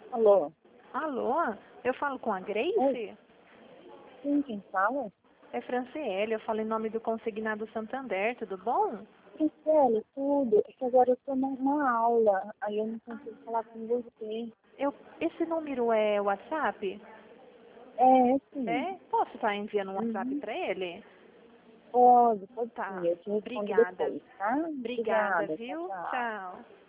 Alô? Alô? Eu falo com a Grace? Oi, sim, quem fala? É Franciele, eu falo em nome do Consignado Santander, tudo bom? Marcelo, tudo. É que agora eu tô numa aula, aí eu não consigo falar com você. Esse número é WhatsApp? É, sim. É? Posso estar enviando um WhatsApp Uhum. para ele? Pode Tá. sim. Eu te respondo Obrigada. depois, tá? Obrigada, Obrigada, tchau, viu? tchau. Tchau.